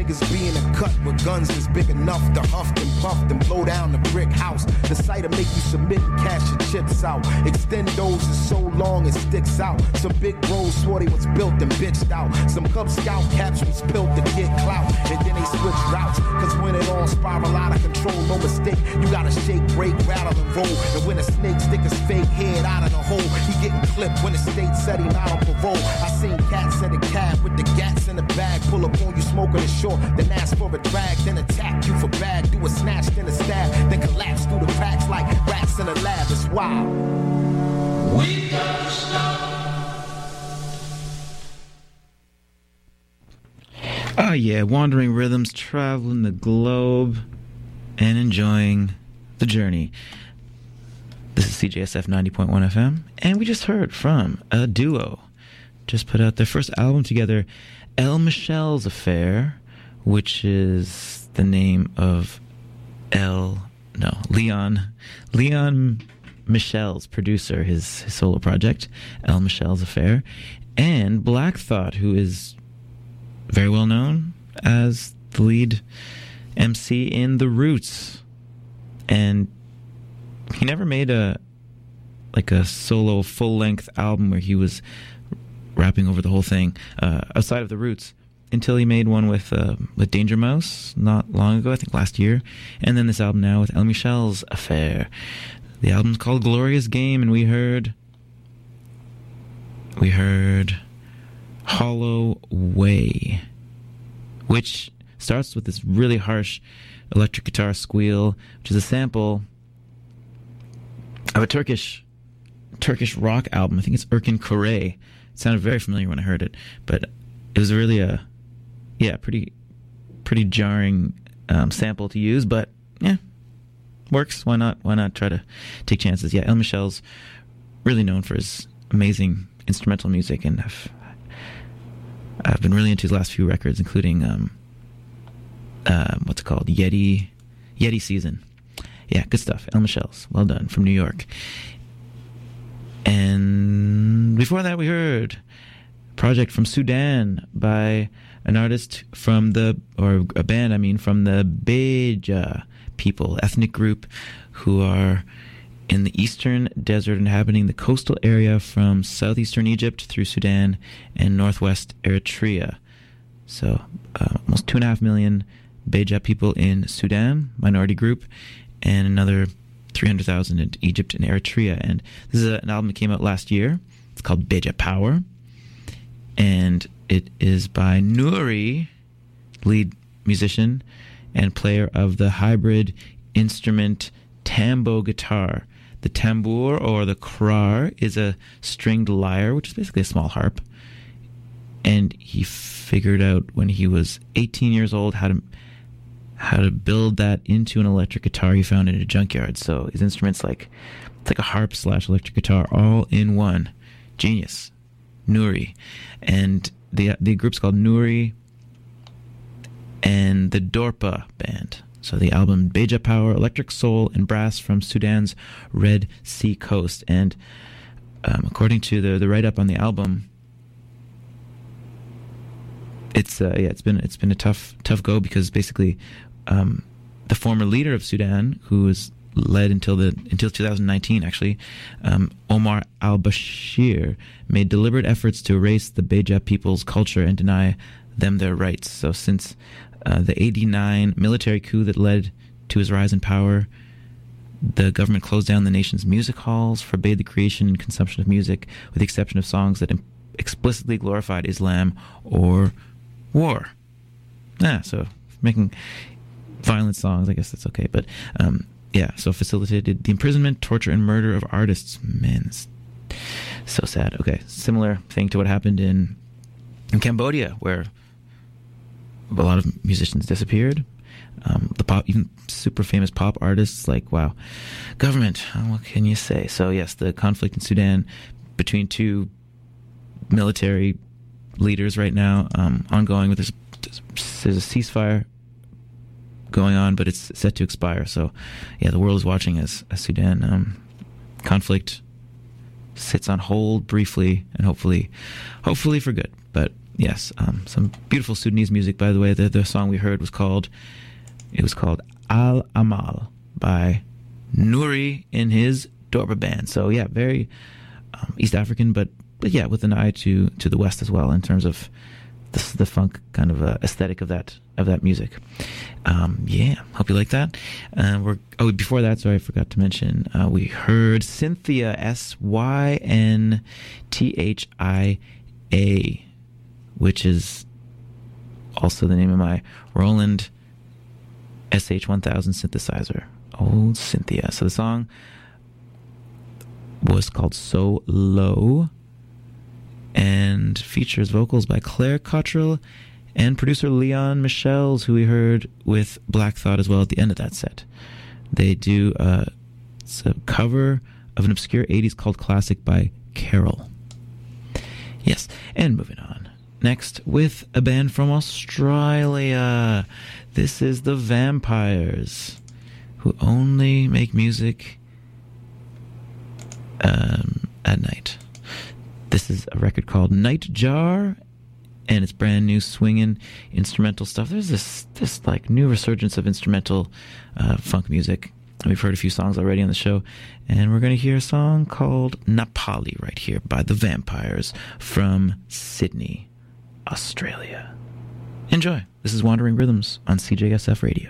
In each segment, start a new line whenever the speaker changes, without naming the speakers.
niggas be in a cut with guns that's big enough to huff and puff and blow down the brick house. The sight'll make you submit and cash your chips out. Extendos is so long it sticks out. Some big bros swore they was built and bitched out. Some Cub Scout caps was built to get clout. And then they switch routes, cause when it all spiral out of control, no mistake, you gotta shake, break, rattle and roll. And when a snake stick his fake head out of the hole, he getting clipped when the state set him out on parole. I seen cats at a cab with the gats in the bag, pull up on you smoking a short, then ask for a drag, then attack you for bag, do a snatch, then a stab, then collapse through the cracks like rats in a lab. It's wild. We gotta stop.
Oh yeah, wandering rhythms, traveling the globe and enjoying the journey. This is CJSF 90.1 FM, and we just heard from a duo. Just put out their first album together, El Michel's Affair, which is the name of Leon Michel's producer, his solo project, El Michel's Affair, and Black Thought, who is very well known as the lead MC in The Roots. And he never made a solo full-length album where he was rapping over the whole thing outside of The Roots until he made one with Danger Mouse not long ago, I think last year, and then this album now with El Michel's Affair. The album's called Glorious Game, and we heard Hollow Way, which starts with this really harsh electric guitar squeal, which is a sample of a Turkish rock album. I think it's Erkin Koray. It sounded very familiar when I heard it, but it was really pretty jarring sample to use, but yeah, works. Why not try to take chances? Yeah, El Michel's really known for his amazing instrumental music, and I've been really into his last few records, including what's it called? Yeti Season. Yeah, good stuff. El Michel's, well done, from New York. And before that, we heard a project from Sudan by an artist from a band from the Beja people, ethnic group who are in the eastern desert, inhabiting the coastal area from southeastern Egypt through Sudan and northwest Eritrea. So almost 2.5 million Beja people in Sudan, minority group, and another 300,000 in Egypt and Eritrea. And this is an album that came out last year. It's called Beja Power, and it is by Nouri, lead musician and player of the hybrid instrument tambo guitar. The tambour, or the krar, is a stringed lyre, which is basically a small harp. And he figured out when he was 18 years old how to build that into an electric guitar he found in a junkyard. So his instrument's it's like a harp / electric guitar all in one. Genius. Nouri. And the group's called Nouri and the Dorpa Band. So the album Beja Power, Electric Soul and Brass from Sudan's Red Sea Coast. And according to the write-up on the album, it's been a tough go, because basically the former leader of Sudan, who was led until 2019 actually, Omar al-Bashir, made deliberate efforts to erase the Beja people's culture and deny them their rights. So since the 89 military coup that led to his rise in power, the government closed down the nation's music halls, forbade the creation and consumption of music, with the exception of songs that explicitly glorified Islam or war. So making violent songs, I guess that's okay. But so facilitated the imprisonment, torture, and murder of artists. Man, that's so sad. Okay, similar thing to what happened in Cambodia, where a lot of musicians disappeared. Even super famous pop artists, wow, government, what can you say? So yes, the conflict in Sudan between two military leaders right now, ongoing. There's a ceasefire going on, but it's set to expire. So yeah, the world is watching as Sudan conflict sits on hold briefly, and hopefully for good. But Yes, some beautiful Sudanese music, by the way. The song we heard was called Al Amal by Nouri in his Dorba band. So yeah, very East African, but yeah, with an eye to the West as well in terms of the funk kind of aesthetic of that music. Yeah, hope you like that. Before that, sorry, I forgot to mention, we heard Cynthia, Synthia, which is also the name of my Roland SH1000 synthesizer. Oh, Cynthia. So the song was called So Low and features vocals by Claire Cottrell and producer Leon Michels, who we heard with Black Thought as well at the end of that set. They do it's a cover of an obscure 80s cult classic by Carol. Yes, and moving on. Next, with a band from Australia. This is the Vampires, who only make music at night. This is a record called Nightjar, and it's brand new swinging instrumental stuff. There's this like new resurgence of instrumental funk music. We've heard a few songs already on the show, and we're going to hear a song called Napali right here by the Vampires from Sydney, Australia. Enjoy. This is Wandering Rhythms on CJSF Radio.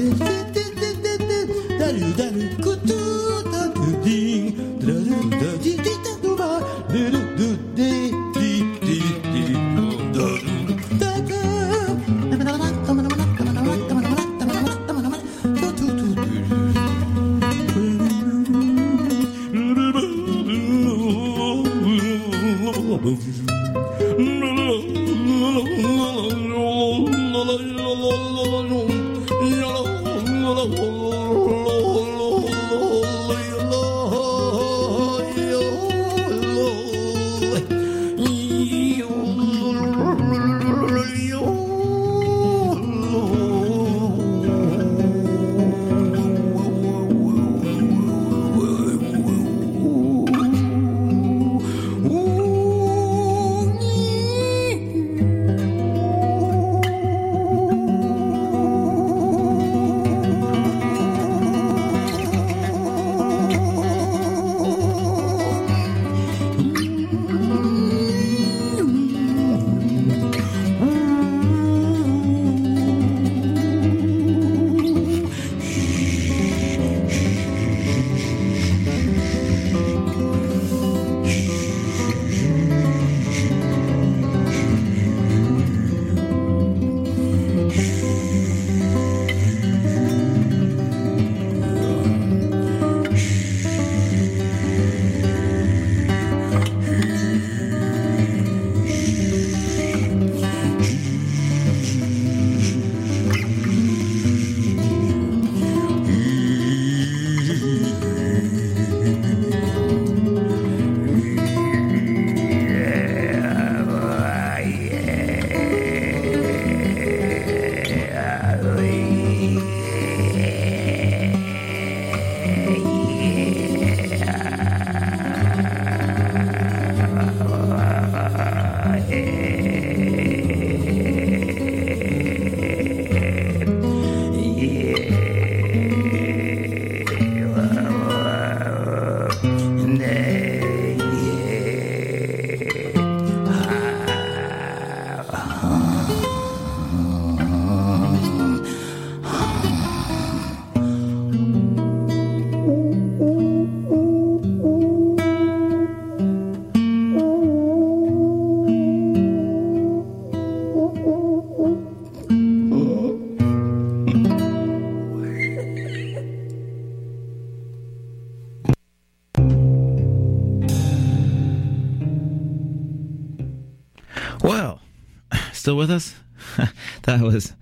Well, still with us? That was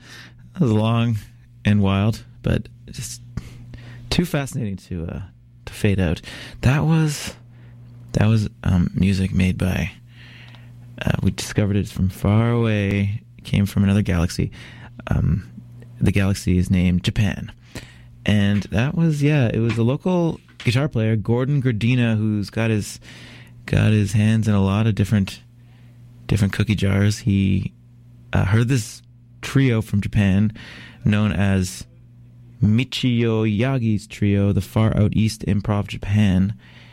long and wild, but just too fascinating to fade out. That was music made by. We discovered it from far away. It came from another galaxy. The galaxy is named Japan, and that was it was a local guitar player, Gordon Gradina, who's got his hands in a lot of different cookie jars. He heard this trio from Japan known as Michio Yagi's Trio, the Far Out East Improv Japan,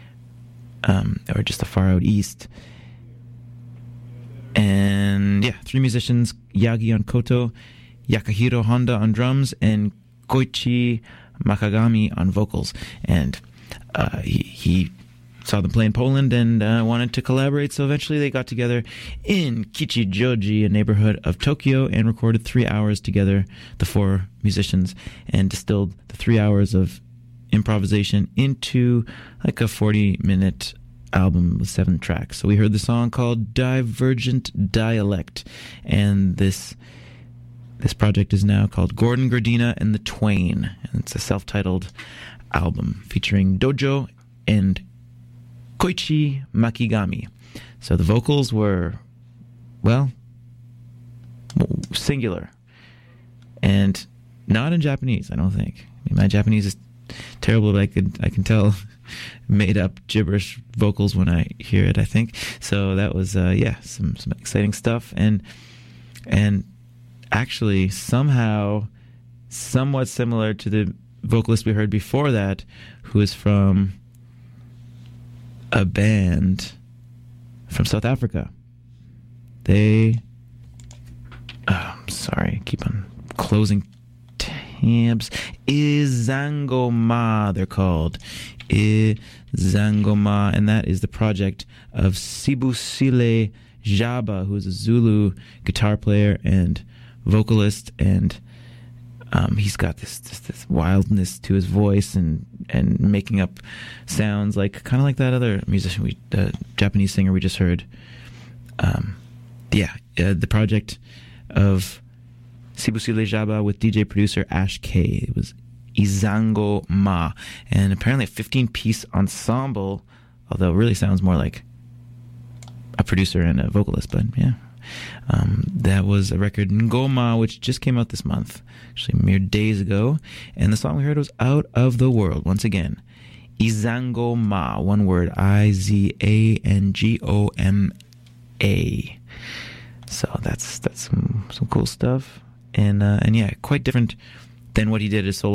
or just the Far Out East. And three musicians, Yagi on koto, Yakahiro Honda on drums, and Koichi Makagami on vocals. And he saw them play in Poland and wanted to collaborate, so eventually they got together in Kichijoji, a neighborhood of Tokyo, and recorded 3 hours together, the four musicians, and distilled the 3 hours of improvisation into like a 40-minute album with 7 tracks. So we heard the song called Divergent Dialect, and this project is now called Gordon Gradina and the Twain, and it's a self-titled album featuring Dojo and Koichi Makigami. So the vocals were, singular, and not in Japanese, I don't think. I mean, my Japanese is terrible, but I can tell made up gibberish vocals when I hear it, I think. So that was some exciting stuff, and actually somehow somewhat similar to the vocalist we heard before that, who is from a band from South Africa. I'm sorry, keep on closing Camps. Izangoma, they're called. Izangoma, and that is the project of Sibusile Jaba, who is a Zulu guitar player and vocalist, and he's got this wildness to his voice and making up sounds like kind of like that other musician, Japanese singer we just heard. The project of Sibusile Jaba with DJ producer Ash K. It was Izango Ma, and apparently a 15-piece ensemble, although it really sounds more like a producer and a vocalist, but yeah. That was a record, Ngoma, which just came out this month, actually mere days ago, and the song we heard was Out of the World. Once again, Izango Ma, one word, Izangoma. So that's some cool stuff, and yeah, quite different than what he did as solo